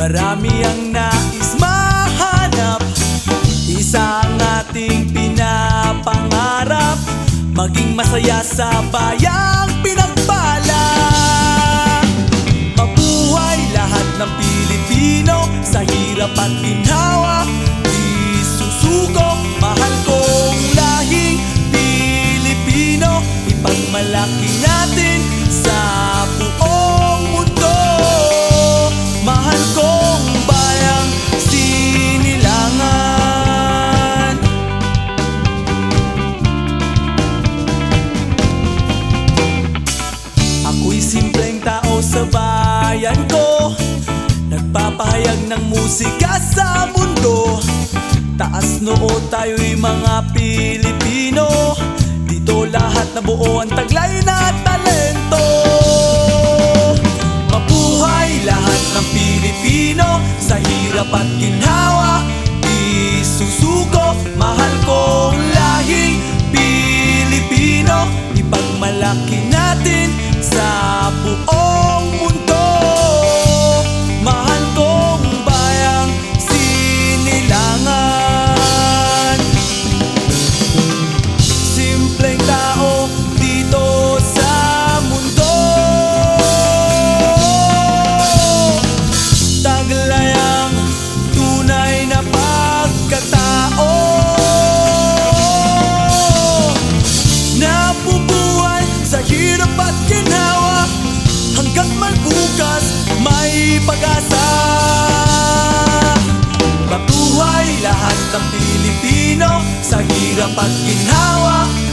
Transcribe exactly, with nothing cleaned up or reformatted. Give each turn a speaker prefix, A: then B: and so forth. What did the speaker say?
A: Marami ang nais mahanap, isa ang ating pinapangarap, maging masaya sa bayang pinagpala. Mabuhay lahat ng Pilipino, sa hirap at ginhawa di susuko. Mahal kong lahing Pilipino, ipagmalaki natin sa buong mundo. Mahal kong bayang Sinilangan. Ako'y simpleng tao sa bayan ko, nagpapahayag ng musika sa mundo. Taas noo, tayo'y mga Pilipino, dito lahat na buo ang taglay na talento. Mabuhay lahat ng Pilipino, sa hirap at ginhawa di susuko. Mahal kong lahing Pilipino, ipagmalaki natin sa buong mundo. Mahal kong bayang Sinilangan. Simpleng tao dito sa mundo, taglay ang tunay na pagkatao, nabubuhay sa hirap at ginhawa, hanggang magbukas may pag-asa. Mabuhay lahat ng Pilipino, sa hirap at ginhawa